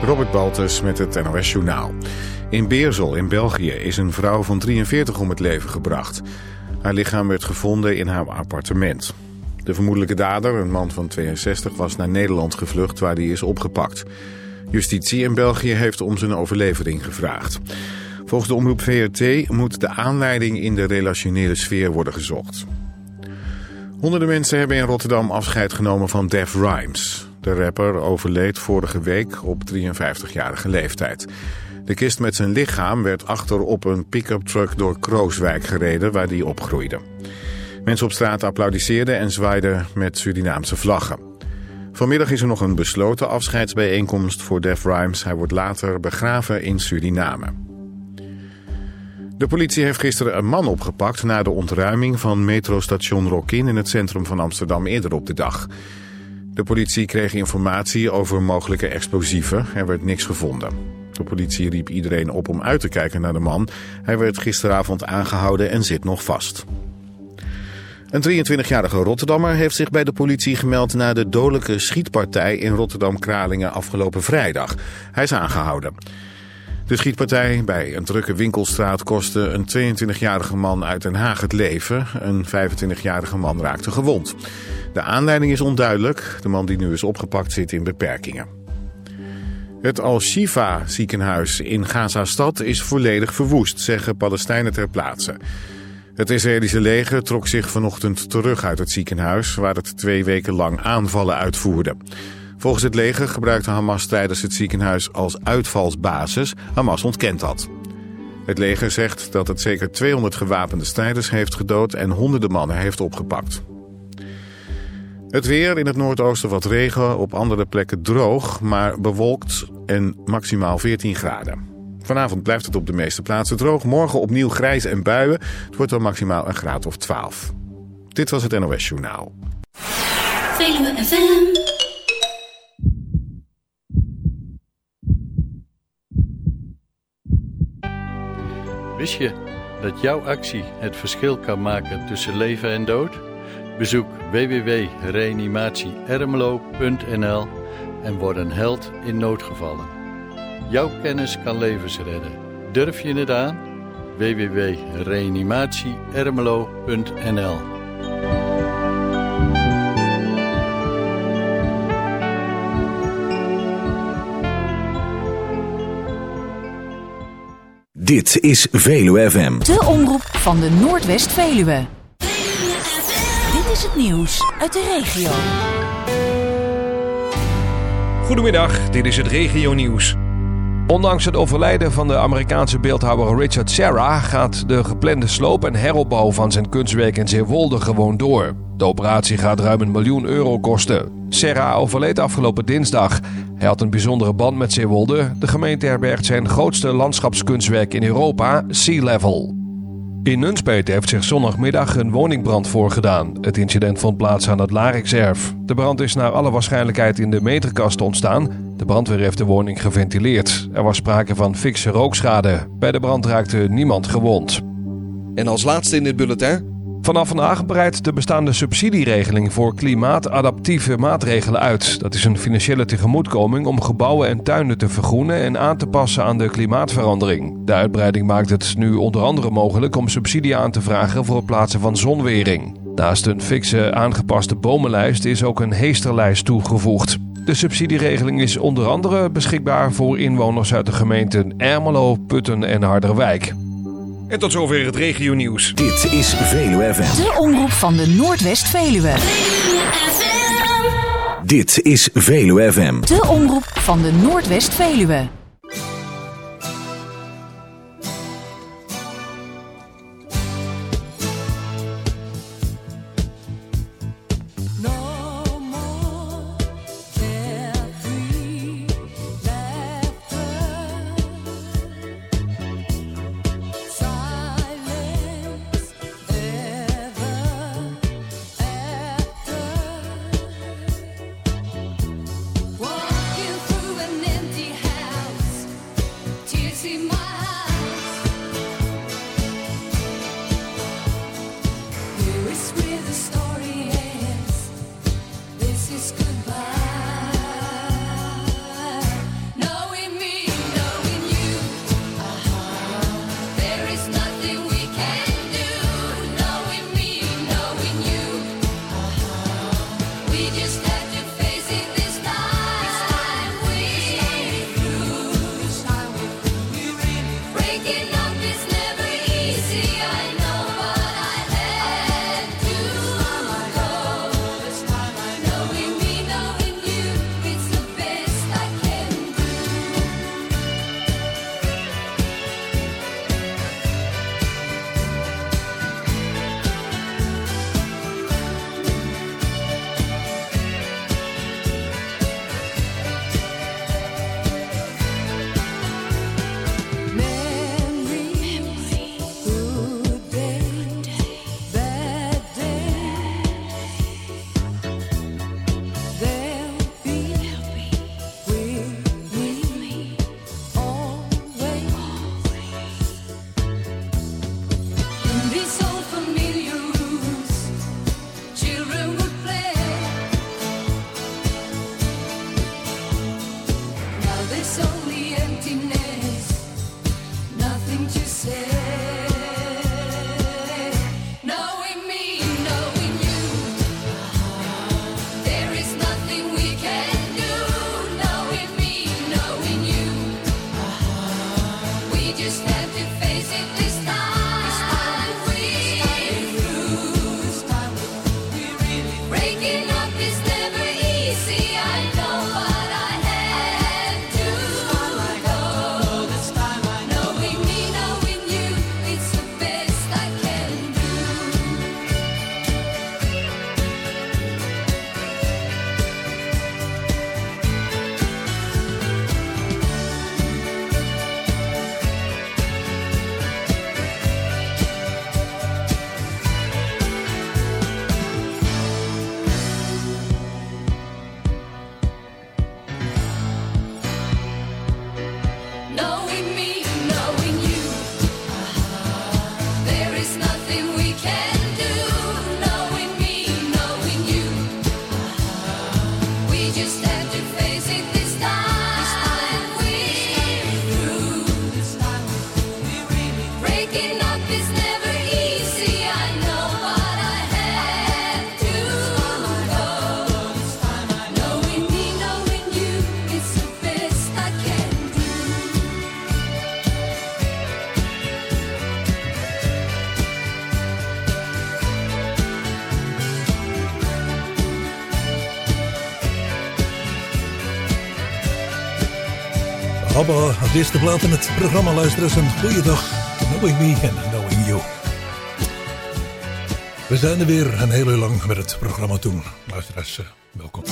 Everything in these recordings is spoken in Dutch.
Robert Baltus met het NOS Journaal. In Beersel in België is een vrouw van 43 om het leven gebracht. Haar lichaam werd gevonden in haar appartement. De vermoedelijke dader, een man van 62, was naar Nederland gevlucht waar hij is opgepakt. Justitie in België heeft om zijn overlevering gevraagd. Volgens de omroep VRT moet de aanleiding in de relationele sfeer worden gezocht. Honderden mensen hebben in Rotterdam afscheid genomen van Def Rhymes. De rapper overleed vorige week op 53-jarige leeftijd. De kist met zijn lichaam werd achter op een pick-up truck door Krooswijk gereden waar hij opgroeide. Mensen op straat applaudisseerden en zwaaiden met Surinaamse vlaggen. Vanmiddag is er nog een besloten afscheidsbijeenkomst voor Def Rhymes. Hij wordt later begraven in Suriname. De politie heeft gisteren een man opgepakt na de ontruiming van metrostation Rokin in het centrum van Amsterdam eerder op de dag. De politie kreeg informatie over mogelijke explosieven. Er werd niks gevonden. De politie riep iedereen op om uit te kijken naar de man. Hij werd gisteravond aangehouden en zit nog vast. Een 23-jarige Rotterdammer heeft zich bij de politie gemeld na de dodelijke schietpartij in Rotterdam-Kralingen afgelopen vrijdag. Hij is aangehouden. De schietpartij bij een drukke winkelstraat kostte een 22-jarige man uit Den Haag het leven. Een 25-jarige man raakte gewond. De aanleiding is onduidelijk. De man die nu is opgepakt zit in beperkingen. Het Al-Shifa ziekenhuis in Gaza-stad is volledig verwoest, zeggen Palestijnen ter plaatse. Het Israëlische leger trok zich vanochtend terug uit het ziekenhuis, waar het 2 weken lang aanvallen uitvoerde. Volgens het leger gebruikte Hamas tijdens het ziekenhuis als uitvalsbasis. Hamas ontkent dat. Het leger zegt dat het zeker 200 gewapende strijders heeft gedood en honderden mannen heeft opgepakt. Het weer, in het noordoosten wat regen, op andere plekken droog, maar bewolkt en maximaal 14 graden. Vanavond blijft het op de meeste plaatsen droog. Morgen opnieuw grijs en buien. Het wordt dan maximaal een graad of 12. Dit was het NOS Journaal. Veluwe FM. Wist je dat jouw actie het verschil kan maken tussen leven en dood? Bezoek www.reanimatieermelo.nl en word een held in noodgevallen. Jouw kennis kan levens redden. Durf je het aan? www.reanimatieermelo.nl. Dit is Veluwe FM. De omroep van de Noordwest-Veluwe. Dit is het nieuws uit de regio. Goedemiddag, dit is het regionieuws. Ondanks het overlijden van de Amerikaanse beeldhouwer Richard Serra gaat de geplande sloop en heropbouw van zijn kunstwerk in Zeewolde gewoon door. De operatie gaat ruim €1 miljoen kosten. Serra overleed afgelopen dinsdag. Hij had een bijzondere band met Zeewolde. De gemeente herbergt zijn grootste landschapskunstwerk in Europa, Sea Level. In Nunspeet heeft zich zondagmiddag een woningbrand voorgedaan. Het incident vond plaats aan het Larikserf. De brand is naar alle waarschijnlijkheid in de meterkast ontstaan. De brandweer heeft de woning geventileerd. Er was sprake van fikse rookschade. Bij de brand raakte niemand gewond. En als laatste in dit bulletin. Vanaf vandaag breidt de bestaande subsidieregeling voor klimaatadaptieve maatregelen uit. Dat is een financiële tegemoetkoming om gebouwen en tuinen te vergroenen en aan te passen aan de klimaatverandering. De uitbreiding maakt het nu onder andere mogelijk om subsidie aan te vragen voor het plaatsen van zonwering. Naast een fikse aangepaste bomenlijst is ook een heesterlijst toegevoegd. De subsidieregeling is onder andere beschikbaar voor inwoners uit de gemeenten Ermelo, Putten en Harderwijk. En tot zover het regionieuws. Dit is Veluwe FM. De omroep van de Noordwest-Veluwe. Dit is Veluwe FM. De omroep van de Noordwest-Veluwe. Walking through an empty house. ABBA als eerste plaat in het programma. Luisteraars, een goede dag. Knowing Me and Knowing You. We zijn er weer een heel uur lang met het programma Toen. Luisteraars, welkom.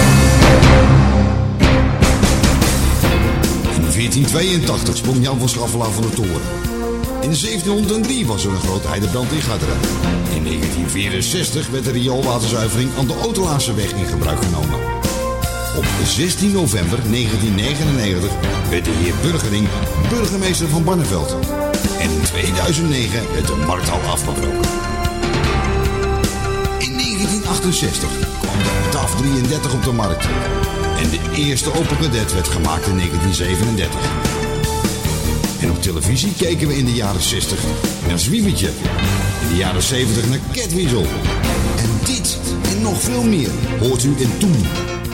In 1482 sprong Jan van Schaffelaar van de toren. In 1703 was er een grote heidebrand in Garderen. In 1964 werd de rioolwaterzuivering aan de Otelaarsseweg in gebruik genomen. Op 16 november 1999 werd de heer Burgering burgemeester van Barneveld. En in 2009 werd de markthal afgebroken. In 1968 kwam de DAF 33 op de markt. En de eerste Opel Kadett werd gemaakt in 1937. En op televisie keken we in de jaren 60 naar Zwiebertje. In de jaren 70 naar Catweasel. En dit en nog veel meer hoort u in Toen.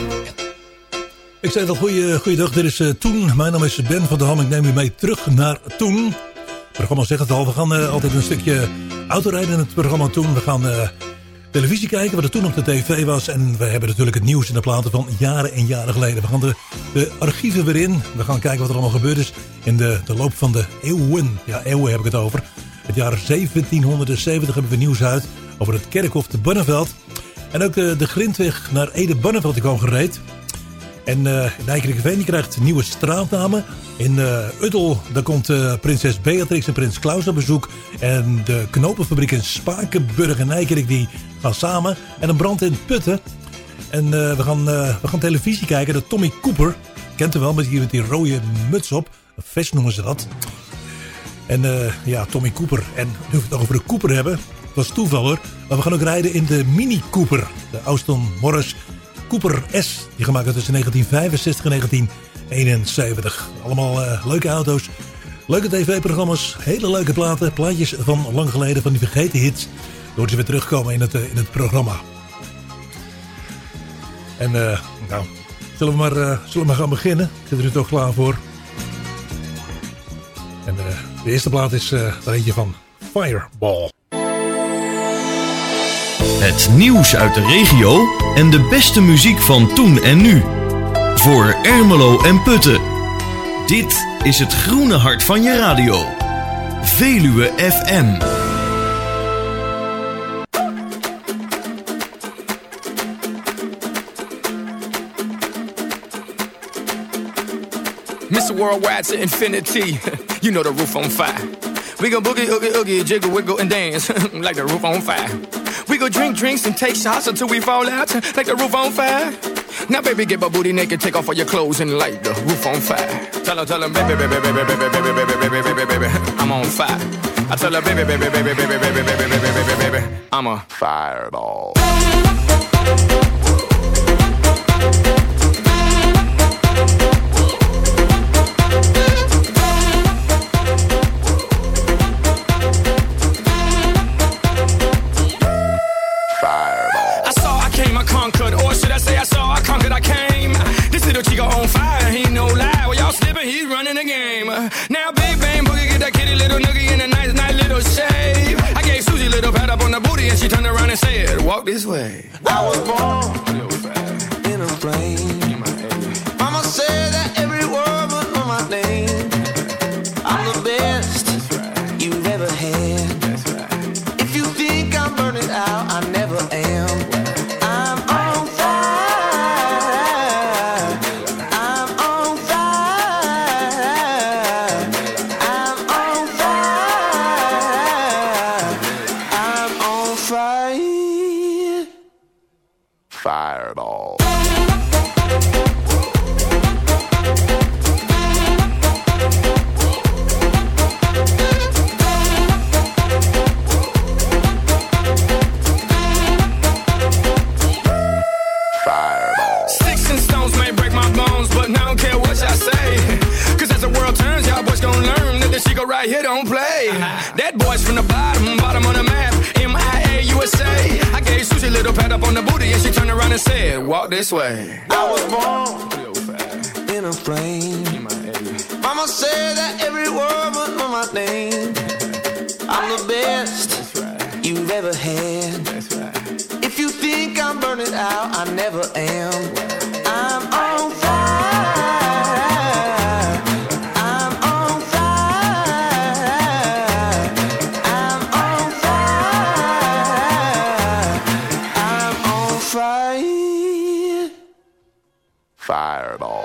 Ik zei al, goeiedag, dit is Toen. Mijn naam is Ben van der Ham. Ik neem u mee terug naar Toen. Het programma zegt het al, we gaan altijd een stukje autorijden in het programma Toen. We gaan televisie kijken, wat er toen op de tv was. En we hebben natuurlijk het nieuws in de platen van jaren en jaren geleden. We gaan de archieven weer in. We gaan kijken wat er allemaal gebeurd is in de loop van de eeuwen. Ja, eeuwen heb ik het over. Het jaar 1770 hebben we nieuws uit over het kerkhof te Barneveld. En ook de grindweg naar Ede-Barneveld die kwam gereed. En Nijkerkerveen die krijgt nieuwe straatnamen. In Uddel daar komt prinses Beatrix en prins Klaus op bezoek. En de knopenfabriek in Spakenburg en Nijkerk die gaan samen. En een brand in Putten. En we gaan televisie kijken. De Tommy Cooper, kent u wel, met die rode muts op. Een vest noemen ze dat. En ja, Tommy Cooper. En nu we het over de Cooper hebben. Dat was toeval hoor. Maar we gaan ook rijden in de Mini Cooper. De Austin Morris Cooper S, die gemaakt is tussen 1965 en 1971. Allemaal leuke auto's, leuke tv-programma's, hele leuke platen. Plaatjes van lang geleden, van die vergeten hits. Door ze weer terugkomen in het programma. En nou, zullen we maar gaan beginnen? Zit er u toch klaar voor? En de eerste plaat is er eentje van Fireball. Het nieuws uit de regio en de beste muziek van toen en nu. Voor Ermelo en Putten. Dit is het groene hart van je radio. Veluwe FM. Mr. Worldwide to infinity. You know the roof on fire. We go boogie, oogie, oogie, jiggle, wiggle, and dance like the roof on fire. We go drink drinks and take shots until we fall out like the roof on fire. Now baby, get my booty naked, take off all your clothes and light the roof on fire. Tell her, baby, baby, baby, baby, baby, baby, baby, baby, baby, baby, I'm on fire. I tell her, baby, baby, baby, baby, baby, baby, baby, baby, baby, baby, I'm a fireball. she turned around and said, walk this way. I was born in a plane. Mama said that every word would know my name. I'm the best you've ever had. If you think I'm burning out, I never am. I'm on fire. I'm on fire. I'm on fire. I'm on fire. Fireball. She go right here, don't play. That boy's from the bottom of the map. MIA, USA. I gave Susie a little pat up on the booty and she turned around and said, walk this way. I was born in a plane. Mama said that every word would know my name. I'm the best you've ever had. If you think I'm burning out, I never am. I'm on fire. Fireball.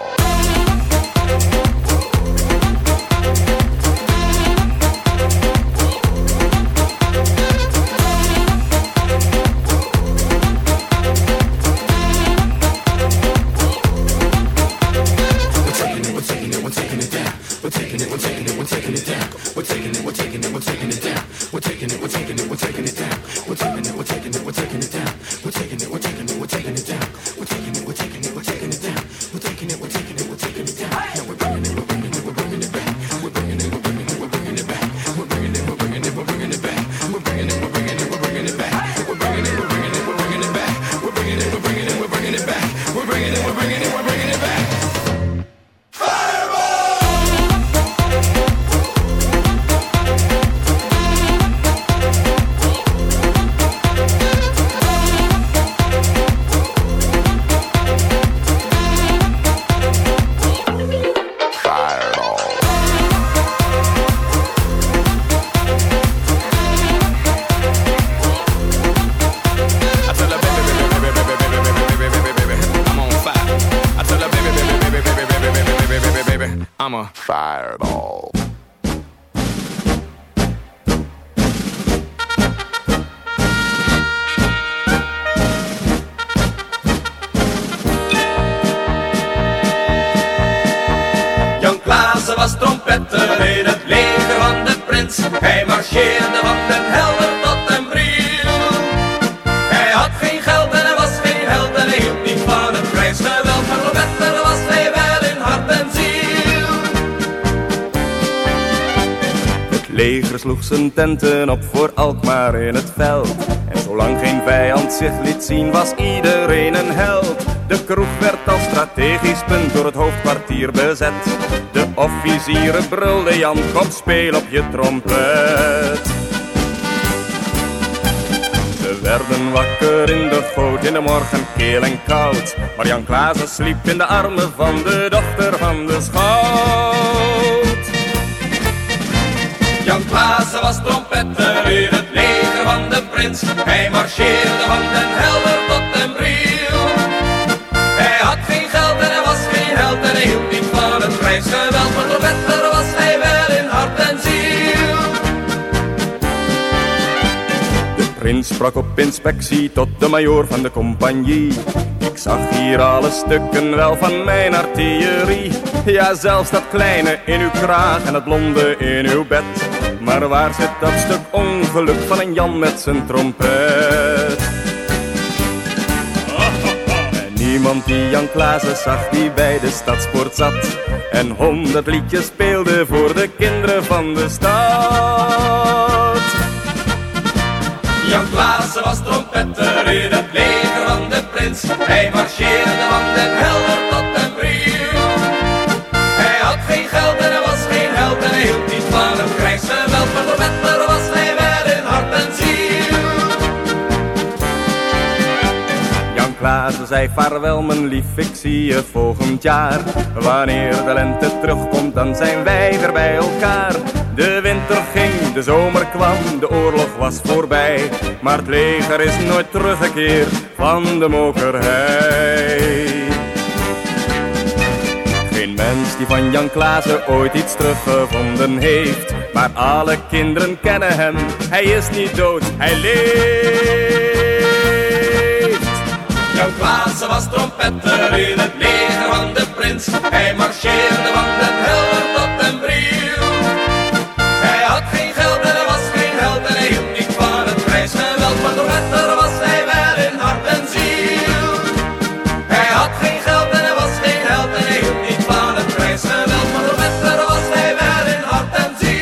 I'm a fireball. Jan Klaassen was trompetter in het leger van de prins. Hij marcheerde van Den Helder tot Den Briel. Hij had geen geld en hij was geen held en hij hield niet van het krijgsgeweld. Maar trompetter was hij wel in hart en ziel. Het leger sloeg zijn tenten op voor Alkmaar in het veld. En zolang geen vijand zich liet zien was iedereen een held. De kroeg werd als strategisch punt door het hoofdkwartier bezet. De officieren brulden Jan, kom speel op je trompet. Ze werden wakker in de goot in de morgen keel en koud. Maar Jan Klaassen sliep in de armen van de dochter van de schout. Jan Klaassen was trompetter in het leger van de prins. Hij marcheerde van Den Helder tot Den Briel. Hij had geen geld en hij was geen held en hij hield niet van het krijgsgeweld. Maar trompetter was hij wel in hart en ziel. De prins sprak op inspectie tot de majoor van de compagnie. Ik zag hier alle stukken wel van mijn artillerie. Ja, zelfs dat kleine in uw kraag en het blonde in uw bed. Maar waar zit dat stuk ongeluk van een Jan met zijn trompet? En niemand die Jan Klaassen zag die bij de stadspoort zat en 100 liedjes speelde voor de kinderen van de stad. Jan Klaassen was trompetter in het leger van de prins. Hij marcheerde van Den Helder tot Den Briel. Hij had geen geld en hij was geen held en hij hield niet van het krijgsgeweld. Maar trompetter was hij wel in hart en ziel. zei vaarwel mijn lief, ik zie je volgend jaar. Wanneer de lente terugkomt, dan zijn wij weer bij elkaar. De winter ging, de zomer kwam, de oorlog was voorbij. Maar het leger is nooit teruggekeerd van de mokerhei. Geen mens die van Jan Klaassen ooit iets teruggevonden heeft. Maar alle kinderen kennen hem, hij is niet dood, hij leeft. Jan Klaassen was trompetter in het leger van de prins. Hij marcheerde van den Helder tot den Briel. Hij had geen geld en hij was geen held en hij hield niet van het krijgsgeweld. Maar trompetter was hij wel in hart en ziel. Hij had geen geld en hij was geen held en hij hield niet van het krijgsgeweld. Maar trompetter was hij wel in hart en ziel.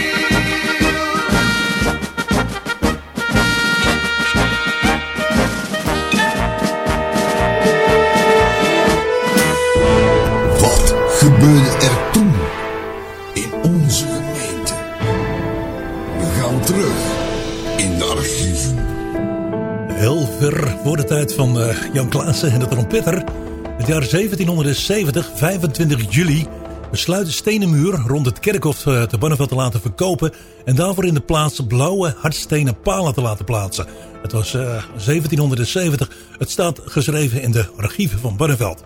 Gebeurde er toen in onze gemeente? We gaan terug in de archieven. Heel ver voor de tijd van Jan Klaassen en de trompetter. Het jaar 1770, 25 juli, besluit de stenen muur rond het kerkhof te Barneveld te laten verkopen en daarvoor in de plaats blauwe hardstenen palen te laten plaatsen. Het was 1770, het staat geschreven in de archieven van Barneveld.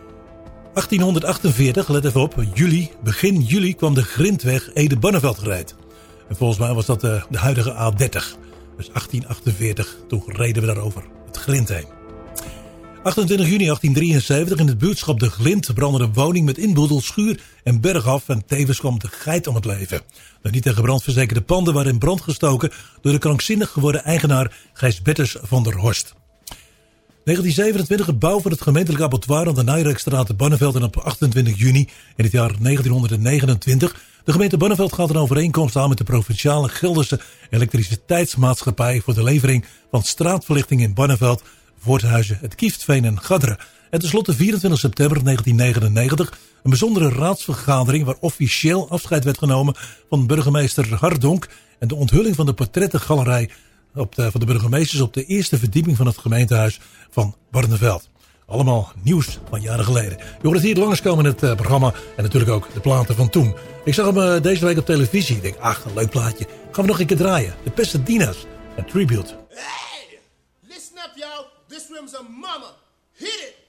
1848, let even op, begin juli kwam de grindweg Ede-Barneveld gereed. En volgens mij was dat de huidige A30. Dus 1848, toen reden we daarover het grind heen. 28 juni 1873 in het buurtschap De Glind brandde een woning met inboedel, schuur en berg af en tevens kwam de geit om het leven. De niet tegen brand verzekerde panden waren in brand gestoken door de krankzinnig geworden eigenaar Gijs Betters van der Horst. 1927 het bouw van het gemeentelijk abattoir aan de Nijrijkstraat te Barneveld en op 28 juni in het jaar 1929. De gemeente Barneveld gaat een overeenkomst aan met de provinciale Gelderse elektriciteitsmaatschappij voor de levering van straatverlichting in Barneveld, Voorthuizen, het Kieftveen en Gadderen. En tenslotte 24 september 1999 een bijzondere raadsvergadering waar officieel afscheid werd genomen van burgemeester Hardonk en de onthulling van de portrettengalerij van de burgemeesters op de eerste verdieping van het gemeentehuis van Barneveld. Allemaal nieuws van jaren geleden. Je hoort het hier langskomen in het programma en natuurlijk ook de platen van toen. Ik zag hem deze week op televisie. Ik denk, ach, een leuk plaatje. Gaan we nog een keer draaien. De Pasadena's, een tribute. Hey, listen up y'all. This room's a mama. Hit it.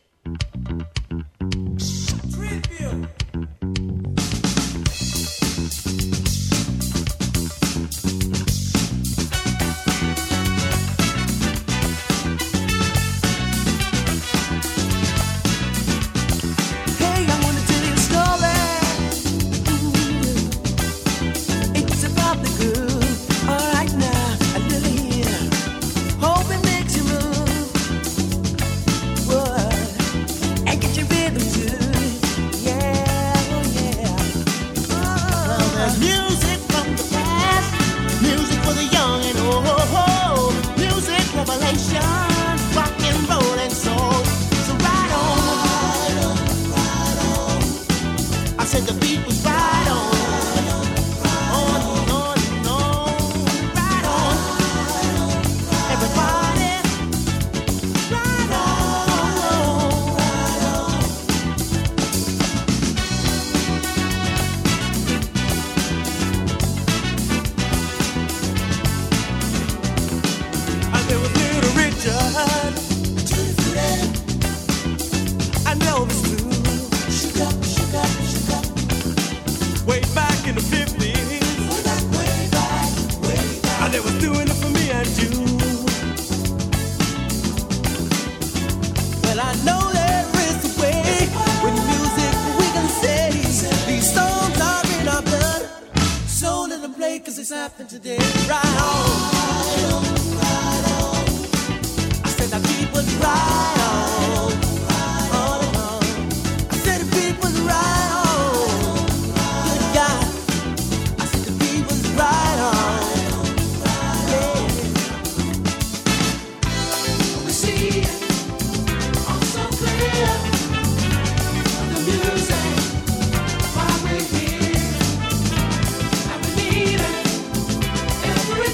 Tribute. Every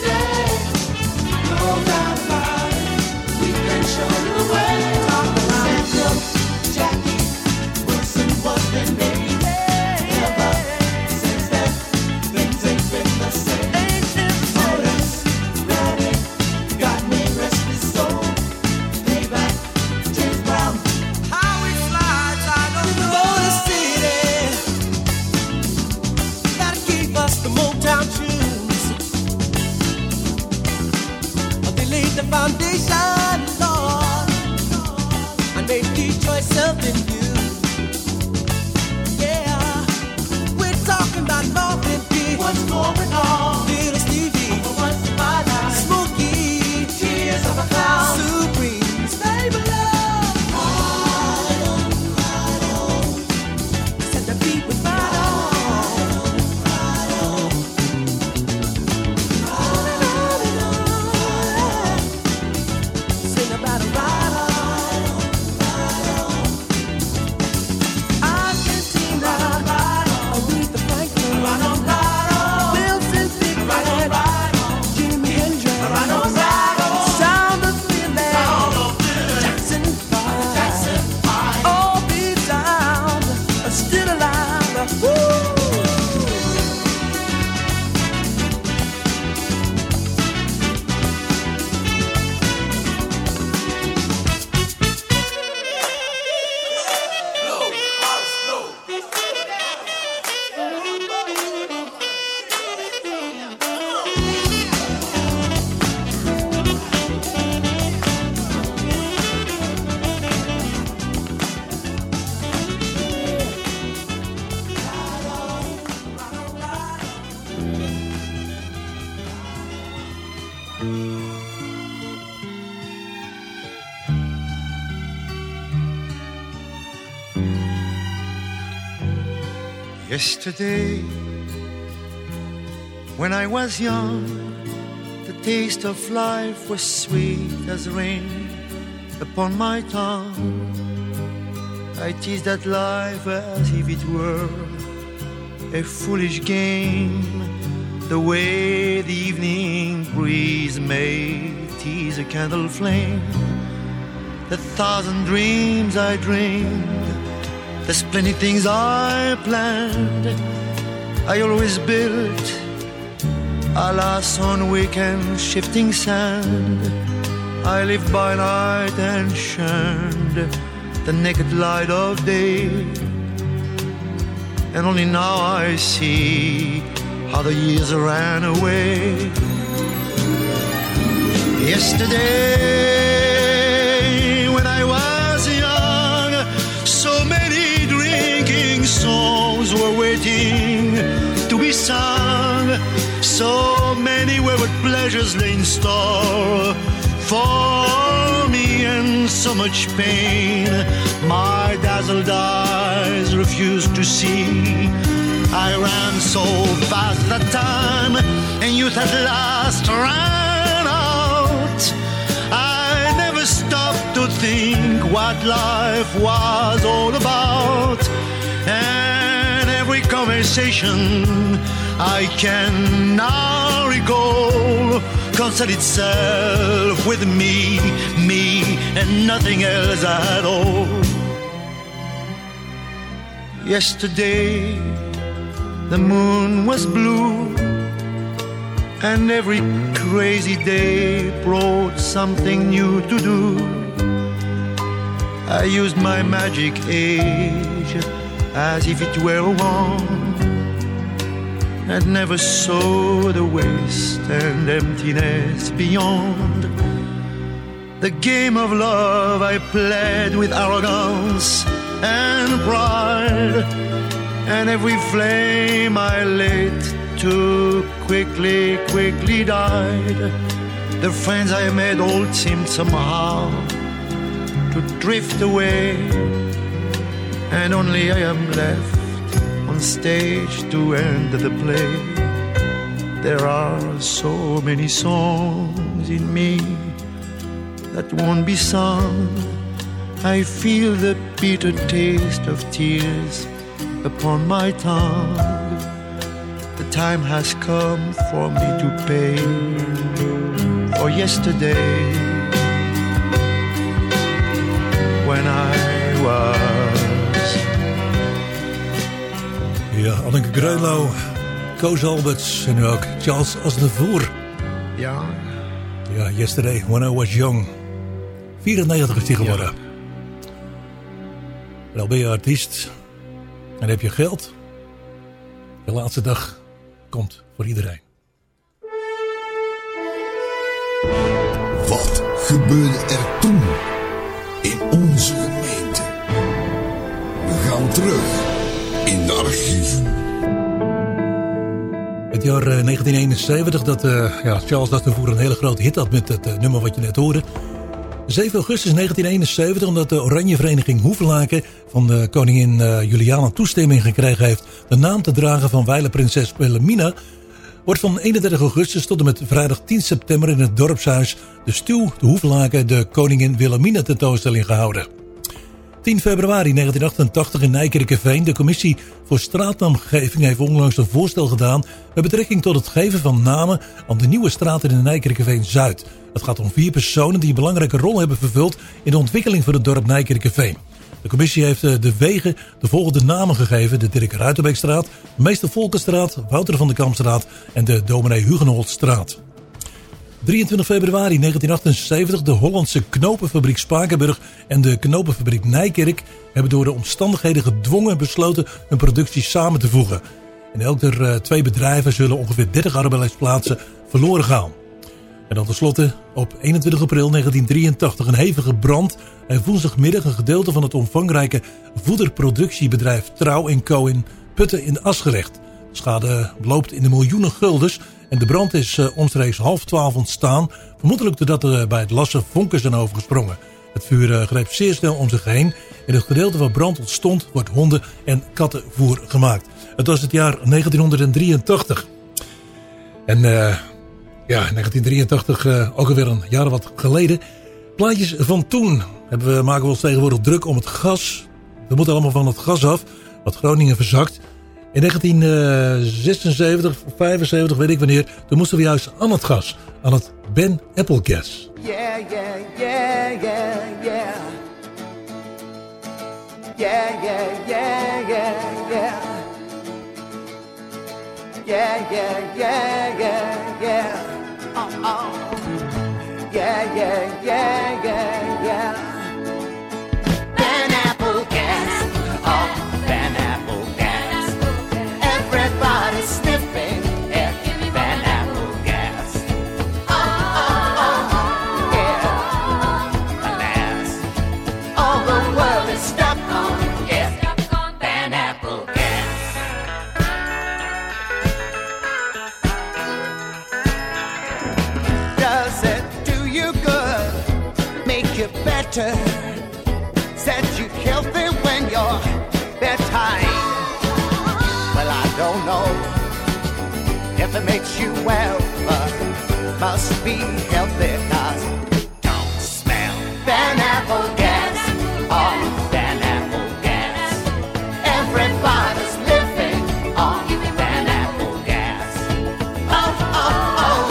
Yesterday, when I was young, the taste of life was sweet as rain upon my tongue. I teased at life as if it were a foolish game, the way the evening breeze may tease a candle flame. The thousand dreams I dreamed, the splendid things I planned, I always built, alas, on weekend shifting sand. I lived by night and shunned the naked light of day, and only now I see how the years ran away. Yesterday, when I was young, so many drinking songs were waiting to be sung. So many wayward pleasures lay in store for me, and so much pain my dazzled eyes refused to see. I ran so fast that time, and youth at last ran out. I never stopped to think what life was all about, and every conversation I can now recall concerned itself with me, and nothing else at all. Yesterday, the moon was blue, and every crazy day brought something new to do. I used my magic age as if it were a wand, and never saw the waste and emptiness beyond. The game of love I played with arrogance and pride, and every flame I lit too quickly died. The friends I made all seemed somehow to drift away, and only I am left on stage to end the play. There are so many songs in me that won't be sung. I feel the bitter taste of tears upon my tongue. The time has come for me to pay for yesterday, when I was. Ja, Anneke Greunlo, Koos Alberts en nu ook Charles Aznavour. Ja. Ja, Yesterday, when I was young. 94 is die geworden. Ja. En al ben je artiest en heb je geld. De laatste dag komt voor iedereen. Wat gebeurde er toen in onze gemeente? We gaan terug in de archieven. Het jaar 1971 dat Charles Aznavour een hele grote hit had met het nummer wat je net hoorde. 7 augustus 1971, omdat de Oranje Vereniging Hoevelaken van de koningin Juliana toestemming gekregen heeft de naam te dragen van wijlenprinses Wilhelmina, wordt van 31 augustus tot en met vrijdag 10 september in het dorpshuis de Stuw te Hoevelaken de koningin Wilhelmina tentoonstelling gehouden. 10 februari 1988 in Nijkerkerveen. De commissie voor straatnaamgeving heeft onlangs een voorstel gedaan met betrekking tot het geven van namen aan de nieuwe straten in Nijkerkerveen-Zuid. Het gaat om 4 personen die een belangrijke rol hebben vervuld in de ontwikkeling van het dorp Nijkerkerveen. De commissie heeft de wegen de volgende namen gegeven: de Dirk Ruitenbeekstraat, Meester Volkenstraat, Wouter van der Kampstraat en de Dominee Hugenholtstraat. 23 februari 1978, de Hollandse knopenfabriek Spakenburg en de knopenfabriek Nijkerk hebben door de omstandigheden gedwongen besloten hun productie samen te voegen. In elk der 2 bedrijven zullen ongeveer 30 arbeidsplaatsen verloren gaan. En dan tenslotte op 21 april 1983 een hevige brand en woensdagmiddag een gedeelte van het omvangrijke voederproductiebedrijf Trouw & Co in Putten in de as gelegd. De schade loopt in de miljoenen guldens en de brand is omstreeks 11:30 ontstaan, vermoedelijk doordat er bij het lassen vonken zijn overgesprongen. Het vuur greep zeer snel om zich heen. In het gedeelte waar brand ontstond wordt honden- en kattenvoer gemaakt. Het was het jaar 1983. En 1983, ook alweer een jaar wat geleden. Plaatjes van toen maken we ons tegenwoordig druk om het gas. We moeten allemaal van het gas af, wat Groningen verzakt. In 1976, 75, weet ik wanneer, toen moesten we juist aan het gas. Aan het Ben Apple Gas. Yeah, yeah, yeah, yeah, yeah. Yeah, yeah, yeah, yeah, yeah. Yeah, yeah, yeah, yeah, yeah. Oh. Yeah, yeah, yeah, yeah, yeah. Ben Apple Gas. Oh, Ben Apple Gas. Everybody's sniffing at Ben Apple Gas. Oh, yeah. Alas, all the world is stuck on, Ben Apple Gas. Does it do you good? Make you better? Set you healthy when you're bedtime? Well, I don't know if it makes you well, but must be healthy 'cause don't smell Ben Apple Gas. Oh, Ben Apple Gas. Everybody's living on Ben Apple Gas. Oh,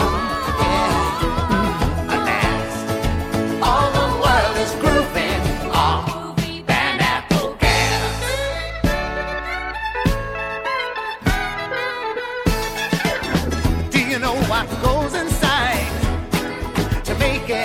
yeah. Alas, all the world is grooving on Ben Apple Gas. Do you know what goes inside to make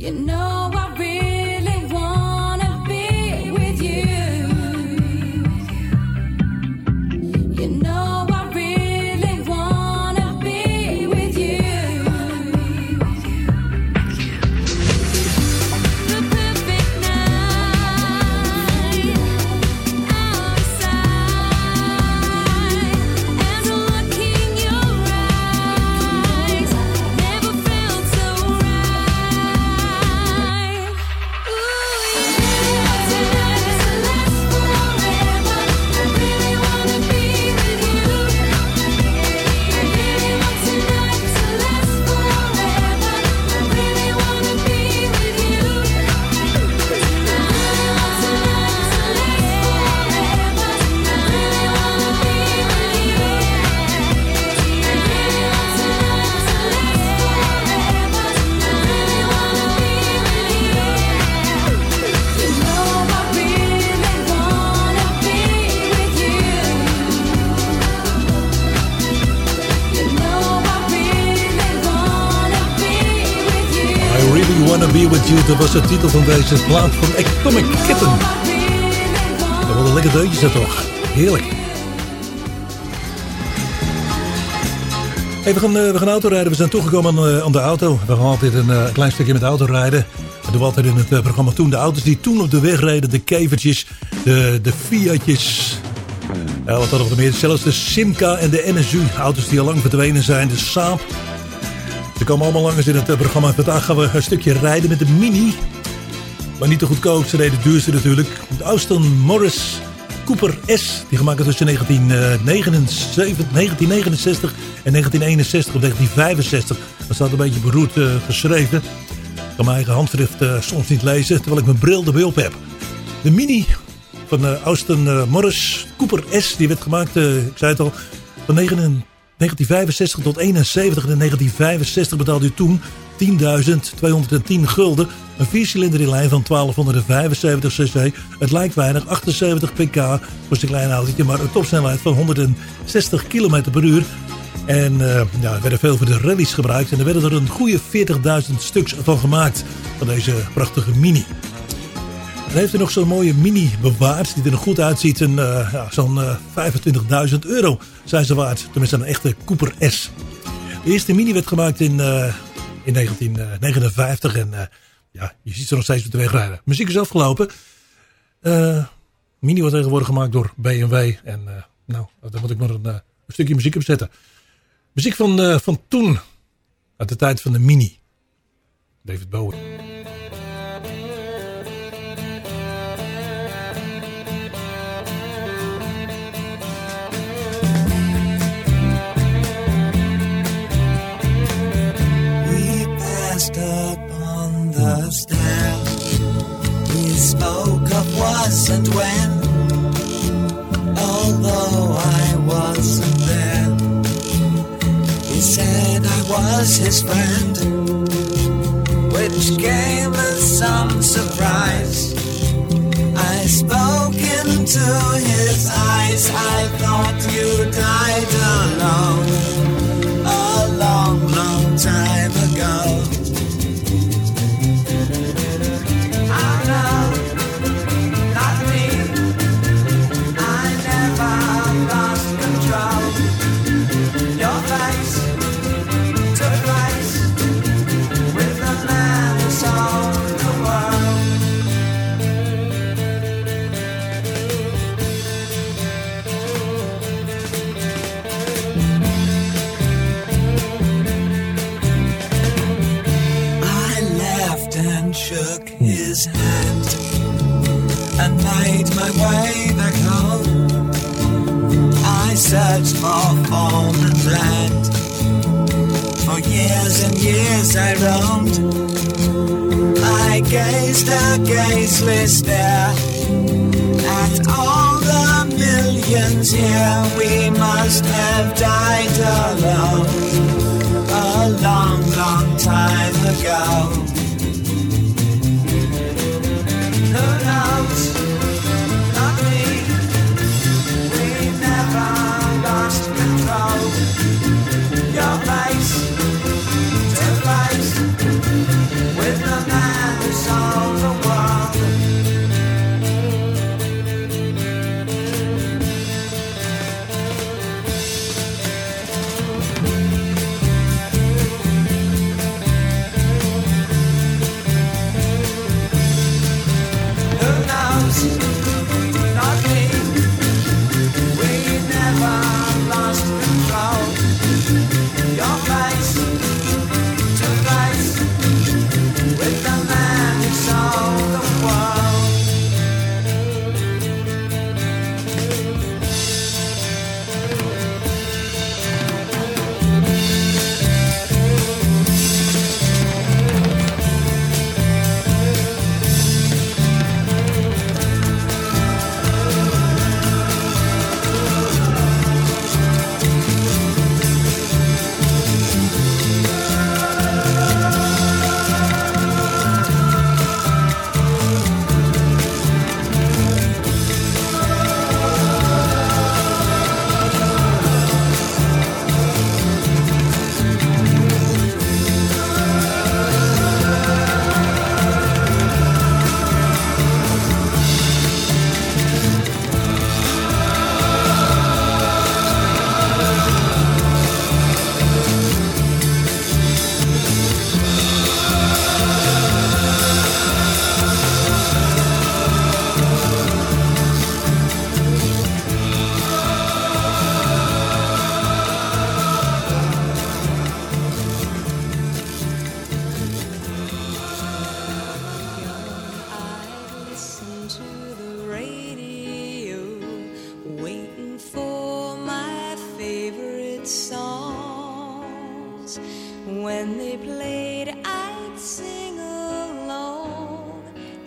Wanna Be With You, dat was de titel van deze plaat van Atomic Kitten. Dat was een lekker deuntje zo toch. Heerlijk. Hey, we gaan autorijden. We zijn toegekomen aan de auto. We gaan altijd een klein stukje met autorijden. Dat doen we altijd in het programma Toen. De auto's die toen op de weg reden. De kevertjes, de Fiatjes. Wat hadden we er meer? Zelfs de Simca en de NSU. Auto's die al lang verdwenen zijn. De Saab. Ze komen allemaal langs in het programma. Vandaag gaan we een stukje rijden met de Mini. Maar niet de goedkoopste, nee, de duurste natuurlijk. De Austin Morris Cooper S. Die gemaakt is tussen 1969 en 1961 of 1965. Dat staat een beetje beroerd geschreven. Ik kan mijn eigen handschrift soms niet lezen, terwijl ik mijn bril erbij op heb. De Mini van Austin Morris Cooper S. Die werd gemaakt, ik zei het al, van 1965 tot 71. En in 1965 betaalde u toen 10.210 gulden. Een 4-cilinder in lijn van 1275 cc. Het lijkt weinig, 78 pk voor zijn kleine autootje, maar een topsnelheid van 160 km per uur. En er werden veel voor de rallies gebruikt. En er werden er een goede 40.000 stuks van gemaakt. Van deze prachtige Mini. En heeft u nog zo'n mooie Mini bewaard. Die er nog goed uitziet. En zo'n €25.000 zijn ze waard. Tenminste een echte Cooper S. De eerste Mini werd gemaakt in 1959. En je ziet ze nog steeds op de weg rijden. Muziek is afgelopen. Mini wordt tegenwoordig gemaakt door BMW. En daar moet ik nog een stukje muziek op zetten. Muziek van toen. Uit de tijd van de Mini. David Bowie. Up on the stair, we spoke of was and when, although I wasn't there. He said I was his friend, which came as some surprise. I spoke into his eyes. I thought you died alone a long, long time ago. Shook his hand and made my way back home. I searched for form and land. For years and years I roamed. I gazed a gazeless stare at all the millions here. We must have died alone a long, long time ago. Who knows? Not me. We never lost control. Your face to face with the man.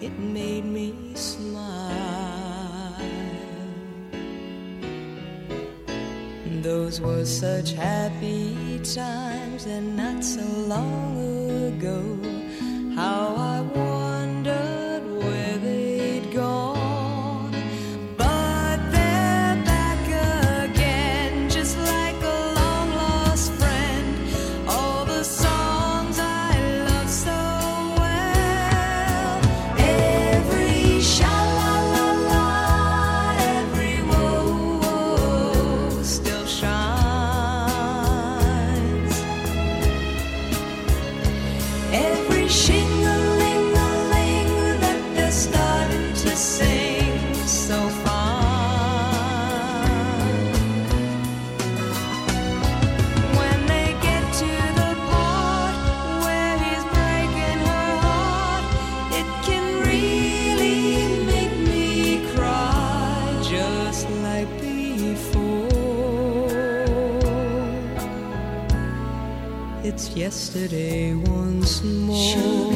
it made me smile. Those were such happy times, and not so long ago, how I wondered where they'd gone. But they're back again, just like a long-lost friend. All the songs I love so well, every sha-la-la-la, every whoa-whoa still shines. Every shing-a-ling-a-ling that they're starting to sing so fine. When they get to the part where he's breaking her heart, it can really make me cry, just like before. It's yesterday once more.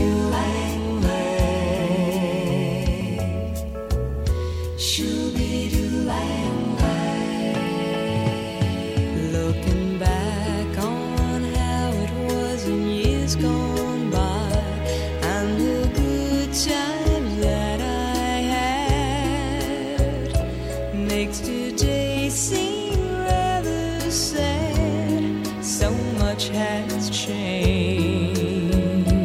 Looking back on how it was in years gone by, and the good times that I had, makes today seem rather sad. So much has changed.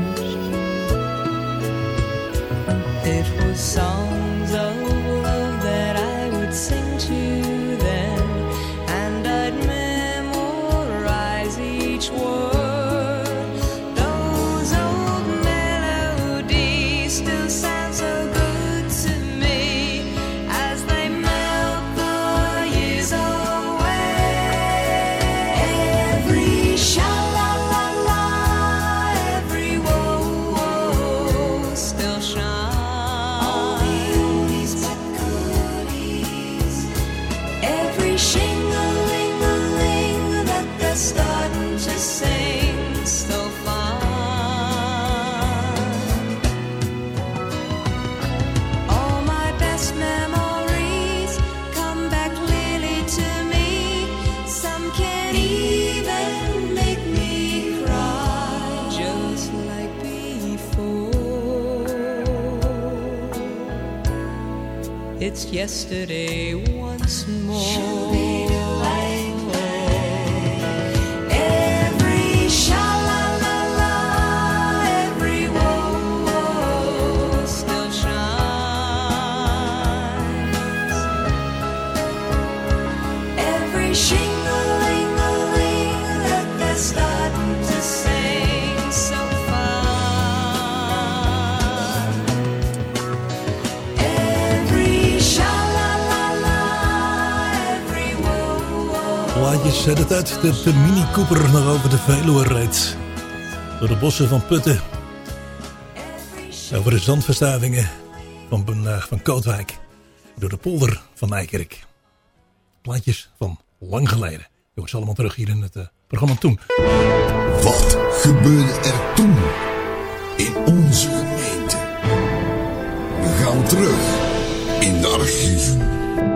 It was songs of love that I would sing to them, and I'd memorize each word. Those old melodies still sound so good to me as they melt the years away. Every sha-la-la-la, every whoa-whoa still shines. All the oldies but goodies. Every shing-a-ling-a-ling that they're starting to sing so fine. All my best memories come back clearly to me. Some can even make me cry, just like before. It's yesterday once more. Every sha-la-la-la, every whoa-whoa still shines. Every shing-a-ling-a-ling that they're starting to sing so fine. Every sha-la-la-la, every whoa-whoa. Plaatjes zet het uit dat de Mini Cooper nog over de Veluwe rijdt. Door de bossen van Putten. Over de zandverstuivingen van Kootwijk. Door de polder van Nijkerk. Plaatjes van lang geleden. Jongens, allemaal terug hier in het programma Toen. Wat gebeurde er toen in onze gemeente? We gaan terug in de archieven.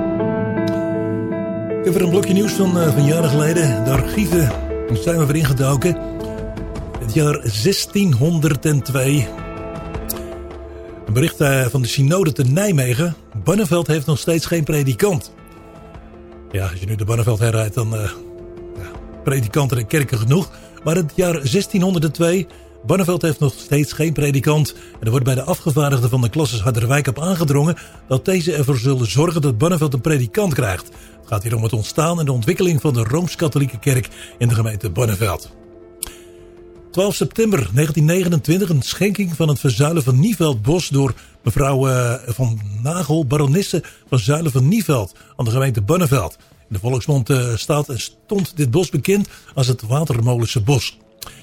Ik heb weer een blokje nieuws van jaren geleden. De archieven, daar zijn we weer ingedoken. Het jaar 1602. Een bericht van de synode te Nijmegen. Barneveld heeft nog steeds geen predikant. Ja, als je nu de Barneveld herrijdt, dan predikanten en kerken genoeg. Maar het jaar 1602, Barneveld heeft nog steeds geen predikant. En er wordt bij de afgevaardigden van de klasses Harderwijk op aangedrongen dat deze ervoor zullen zorgen dat Barneveld een predikant krijgt. Het gaat hier om het ontstaan en de ontwikkeling van de Rooms-Katholieke Kerk in de gemeente Barneveld. 12 september 1929, een schenking van het verzuilen van Nieveldbos door mevrouw van Nagel, baronesse van Zuilen van Nieveld aan de gemeente Barneveld. In de volksmond stond dit bos bekend als het Watermolense Bos.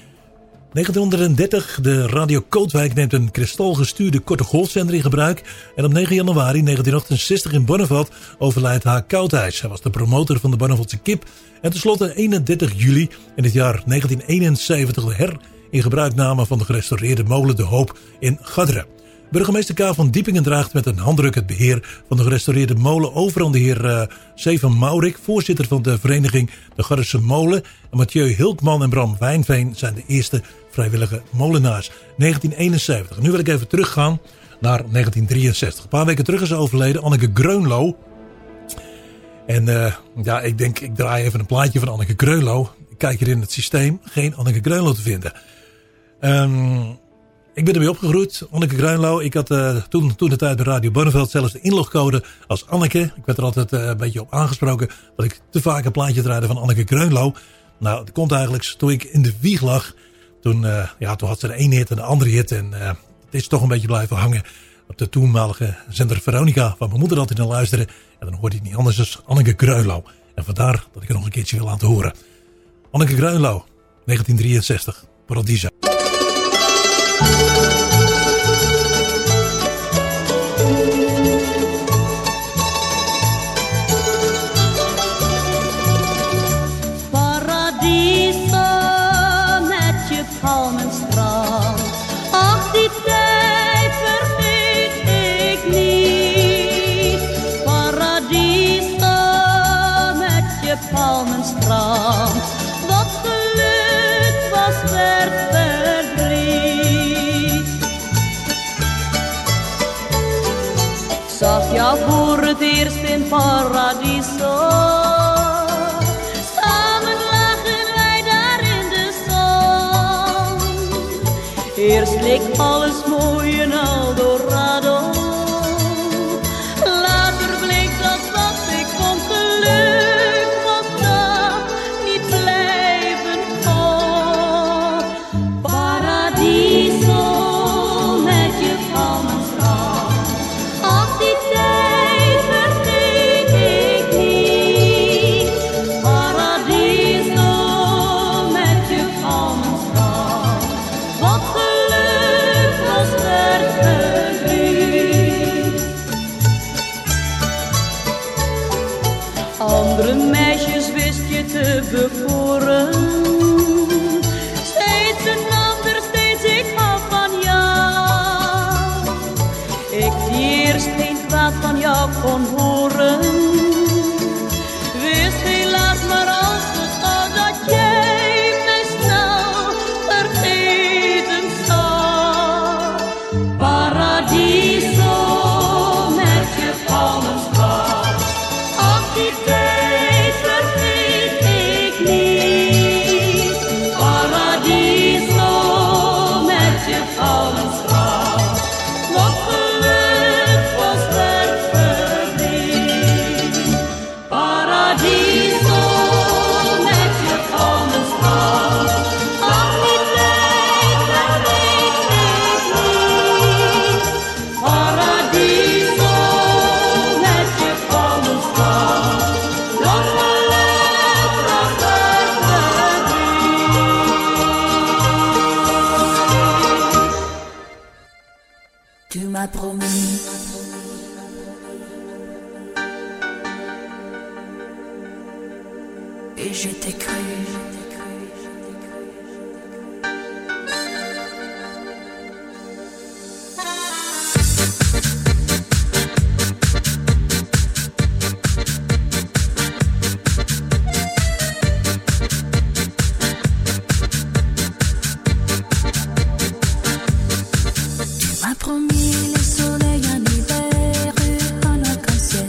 1930, de Radio Kootwijk neemt een kristalgestuurde korte golfzender in gebruik. En op 9 januari 1968 in Barneveld overlijdt H. Koudijs. Hij was de promotor van de Barneveldse kip. En tenslotte 31 juli in het jaar 1971 de in gebruikname van de gerestaureerde molen De Hoop in Garderen. Burgemeester K. van Diepingen draagt met een handdruk het beheer van de gerestaureerde molen over aan de heer Sevan Maurik, voorzitter van de vereniging De Garrelse Molen. En Mathieu Hilkman en Bram Wijnveen zijn de eerste vrijwillige molenaars. 1971. Nu wil ik even teruggaan naar 1963. Een paar weken terug is overleden Anneke Greunlo. En ik denk, ik draai even een plaatje van Anneke Greunlo. Ik kijk hier in het systeem, geen Anneke Greunlo te vinden. Ik ben ermee opgegroeid, Anneke Greunlo. Ik had toen de tijd bij Radio Bonneveld zelfs de inlogcode als Anneke. Ik werd er altijd een beetje op aangesproken dat ik te vaak een plaatje draaide van Anneke Greunlo. Nou, dat komt eigenlijk toen ik in de wieg lag. Toen had ze de ene hit en de andere hit. En het is toch een beetje blijven hangen op de toenmalige zender Veronica. Waar mijn moeder altijd naar luisterde. En dan hoorde ik niet anders dan Anneke Greunlo. En vandaar dat ik er nog een keertje wil laten horen. Anneke Greunlo, 1963, Paradiso. Palmenstrand, wat geluk was werd verdriet. Ik zag jou voor het eerst in Paradiso. Samen lagen wij daar in de zon. Eerst leek alles mooi en Eldorado. Later bleek dat wat ik kon geluk. Andere meisjes wist je te bekoren. Steeds een ander, steeds ik hou van jou. Ik die eerst geen kwaad van jou kon horen, wist helaas maar al te gauw dat jij mij snel vergeten zou. Paradiso met je palmenstrand, op die tijd vergeet ik niet. Paradiso met je palmenstrand, wat geluk was werd verdriet. Paradiso met je palmenstrand, op die tijd vergeet ik niet. Paradiso met je palmenstrand, wat geluk was werd verdriet. Tu m'as promis et je t'ai cru. Tu m'as promis le soleil en hiver, un arc-en-ciel.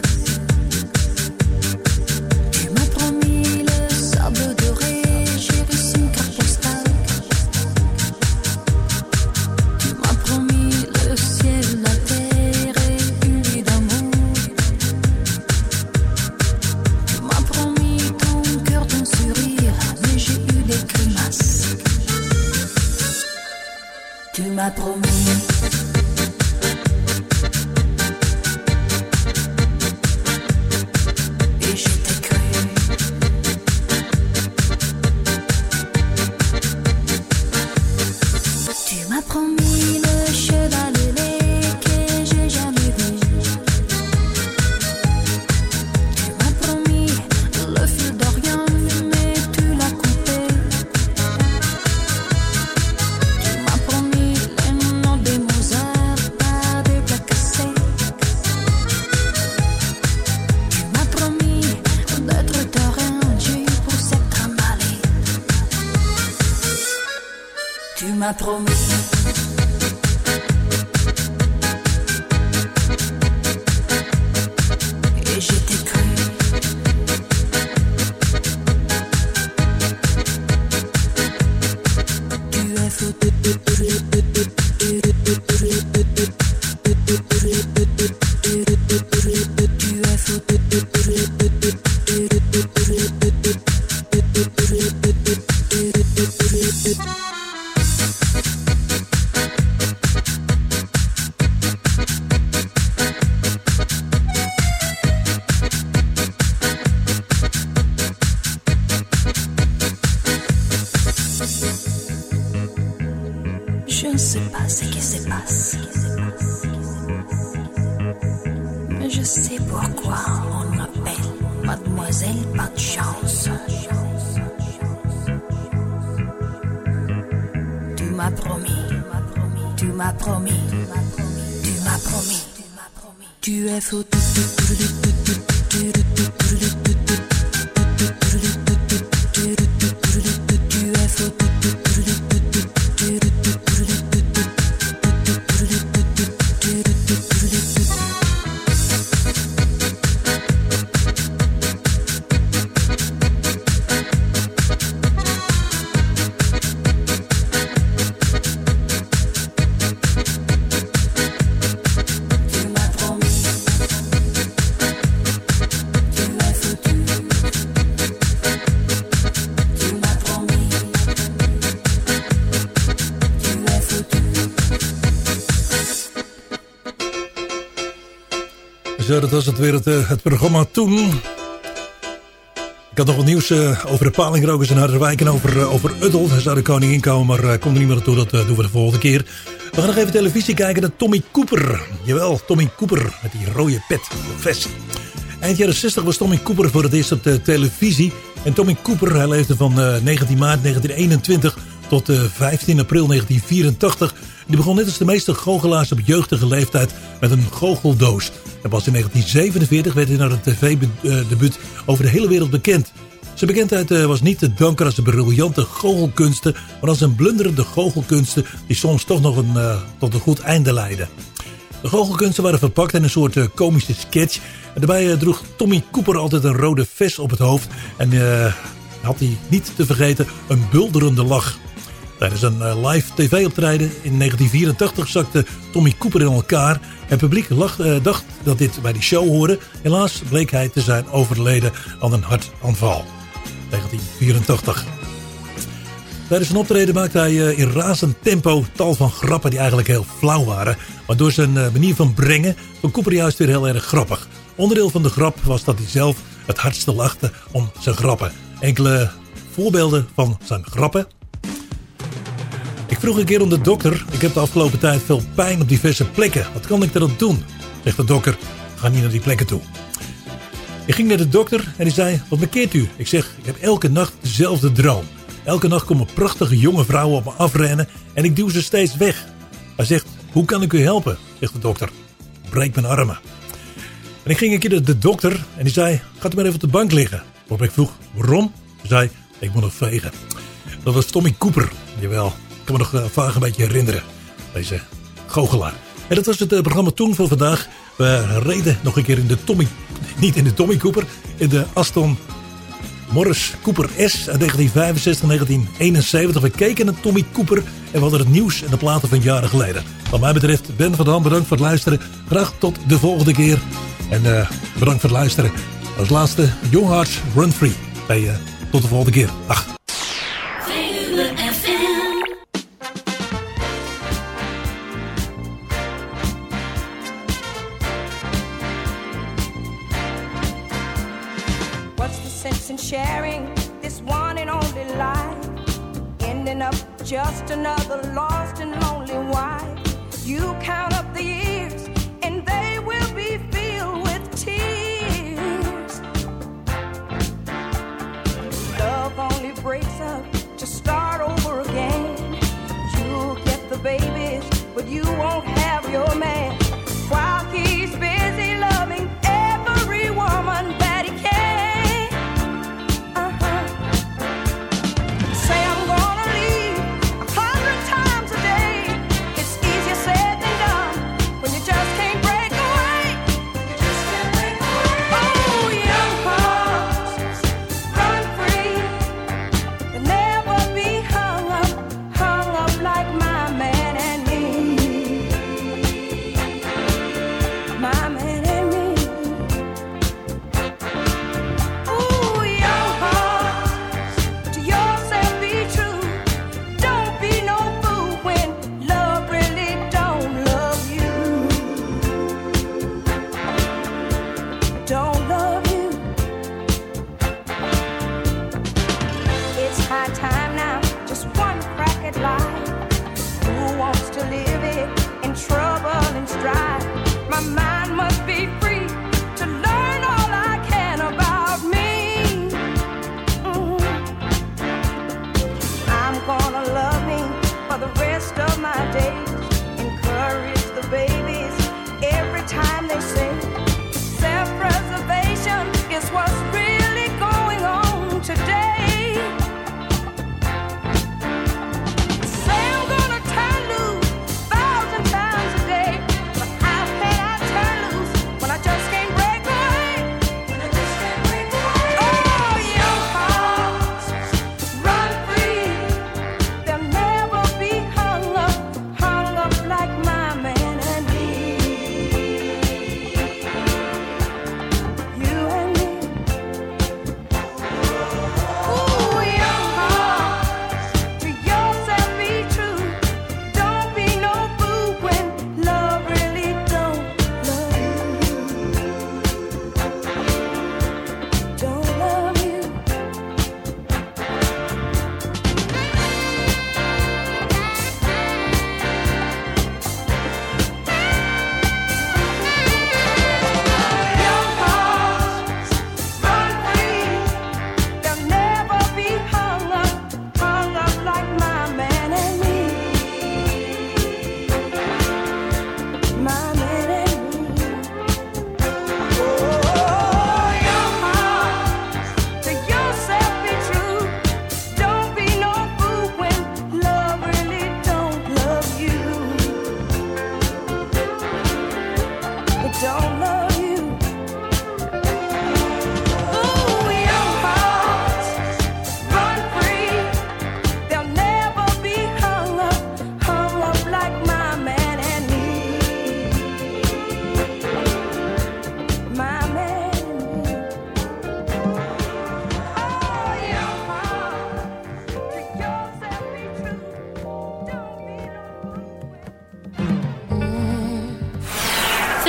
Tu m'as promis le sable doré, j'ai reçu une carte postale. Tu m'as promis le ciel, la terre et une vie d'amour. Tu m'as promis ton cœur, ton sourire, mais j'ai eu des grimaces. Tu m'as promis et je t'ai cru. Tu m'as promis le cheval ailé que j'ai jamais vu. Tu m'as promis le fil d'Orient, mais tu l'as coupé. Tu m'as promis les noms des Mozart, m'as promis. Et je t'ai cru. Tu es fou. Je ne sais pas ce qui se passe, mais je sais pourquoi on m'appelle Mademoiselle Pas de Chance. Tu m'as promis, tu m'as promis, tu m'as promis, tu es fou. Zo, dat was het weer het programma toen. Ik had nog wat nieuws over de palingrokers in Harderwijk en over Uddel. Daar zou de koningin komen, maar komt er niet meer naartoe. Dat doen we de volgende keer. We gaan nog even televisie kijken naar Tommy Cooper. Jawel, Tommy Cooper met die rode pet, de vest. Eind jaren 60 was Tommy Cooper voor het eerst op de televisie. En Tommy Cooper, hij leefde van 19 maart 1921 tot 15 april 1984. Die begon net als de meeste goochelaars op jeugdige leeftijd met een goocheldoos. En pas in 1947 werd hij naar een tv-debuut over de hele wereld bekend. Zijn bekendheid was niet te danken aan zijn briljante goochelkunsten, maar aan zijn blunderende goochelkunsten die soms toch nog tot een goed einde leidden. De goochelkunsten waren verpakt in een soort komische sketch. En daarbij droeg Tommy Cooper altijd een rode vest op het hoofd. En had hij niet te vergeten een bulderende lach. Tijdens een live tv-optreden in 1984 zakte Tommy Cooper in elkaar. Het publiek dacht dat dit bij die show hoorde. Helaas bleek hij te zijn overleden aan een hartaanval. 1984. Tijdens een optreden maakte hij in razend tempo tal van grappen die eigenlijk heel flauw waren. Maar door zijn manier van brengen vond Cooper juist weer heel erg grappig. Onderdeel van de grap was dat hij zelf het hardste lachte om zijn grappen. Enkele voorbeelden van zijn grappen. Ik vroeg een keer om de dokter. Ik heb de afgelopen tijd veel pijn op diverse plekken. Wat kan ik er dan doen? Zegt de dokter. Ga niet naar die plekken toe. Ik ging naar de dokter en die zei, wat bekeert u? Ik zeg, ik heb elke nacht dezelfde droom. Elke nacht komen prachtige jonge vrouwen op me afrennen en ik duw ze steeds weg. Hij zegt, hoe kan ik u helpen? Zegt de dokter. Breek mijn armen. En ik ging een keer naar de dokter en die zei, gaat u maar even op de bank liggen. Waarop ik vroeg, waarom? Hij zei, ik moet nog vegen. Dat was Tommy Cooper. Jawel, ik kan me nog vaag een beetje herinneren. Deze goochelaar. En dat was het programma toen voor vandaag. We reden nog een keer in de Tommy... Niet in de Tommy Cooper. In de Aston Morris Cooper S uit 1965, 1971. We keken naar Tommy Cooper en we hadden het nieuws en de platen van jaren geleden. Wat mij betreft, Ben van Dam, bedankt voor het luisteren. Graag tot de volgende keer. En bedankt voor het luisteren. Als laatste, Young Hearts Run Free. Tot de volgende keer. Dag. Sharing this one and only life, ending up just another lost and lonely wife. You count up the years and they will be filled with tears. Love only breaks up to start over again. You'll get the babies, but you won't have your man, while he's busy loving every woman that he can. Say I'm gonna leave 100 times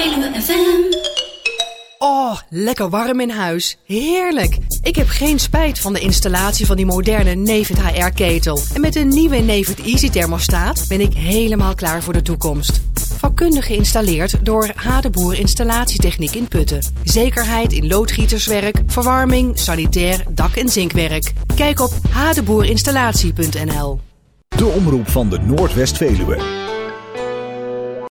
Veluwe FM. Oh, lekker warm in huis. Heerlijk. Ik heb geen spijt van de installatie van die moderne Nefit HR-ketel. En met een nieuwe Nefit Easy thermostaat ben ik helemaal klaar voor de toekomst. Vakkundig geïnstalleerd door Hadeboer Installatietechniek in Putten. Zekerheid in loodgieterswerk, verwarming, sanitair, dak- en zinkwerk. Kijk op hadeboerinstallatie.nl. De omroep van de Noordwest-Veluwe.